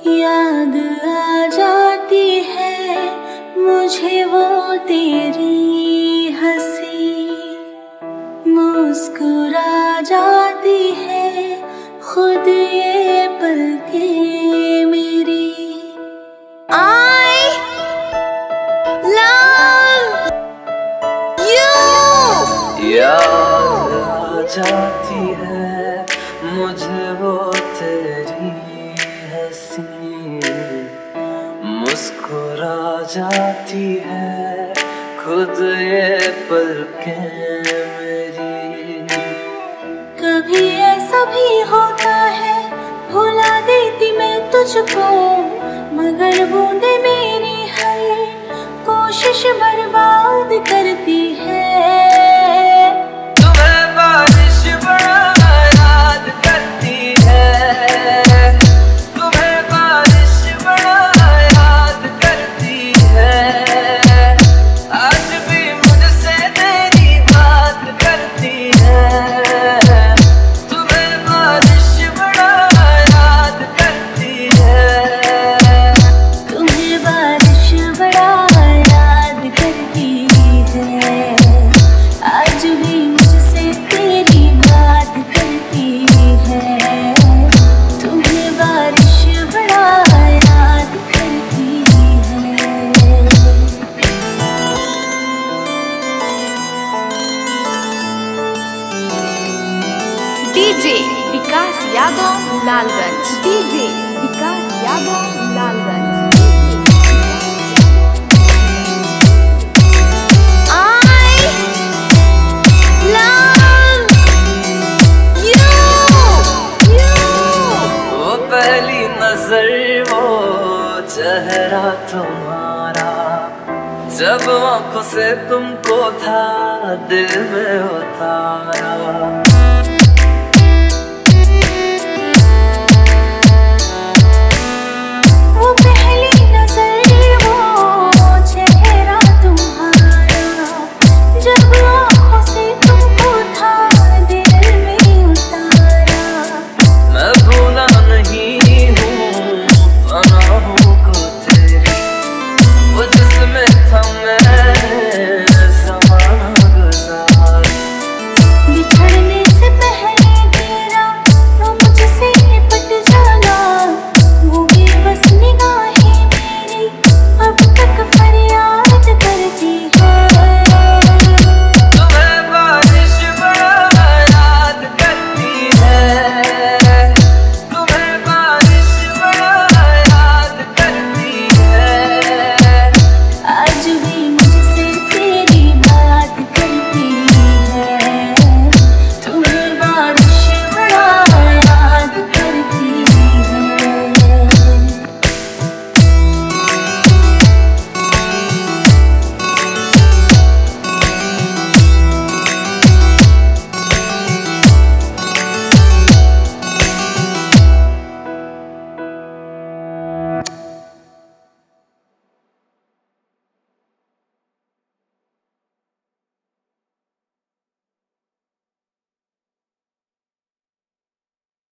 याद आ जाती है मुझे वो तेरी हंसी, मुस्कुरा जाती है खुद ये पलकें मेरी। I love you। याद आ जाती है मुझे वो तेरी हंसी, मुस्कुरा जाती है खुद ये पलकें मेरी। कभी ऐसा भी होता है भुला देती मैं तुझको, मगर बूंदे मेरी हर कोशिश बर्बाद करती है। तुम्हें बारिश बड़ा याद करती है, तुम्हें बारिश बड़ा याद करती है, आज भी मुझसे तेरी बात करती है। तुम्हें बारिश बड़ा याद करती है, तुम्हें बारिश बड़ा याद करती है, आज भी मुझसे तेरी बात करती है। तुम्हें बारिश बड़ा याद करती है। DJ Vikas Yadav Lalganj, DJ Vikas Yadav Lalganj. पहली नजर वो चेहरा तुम्हारा, जब आंखों से तुमको था दिल में उतारा।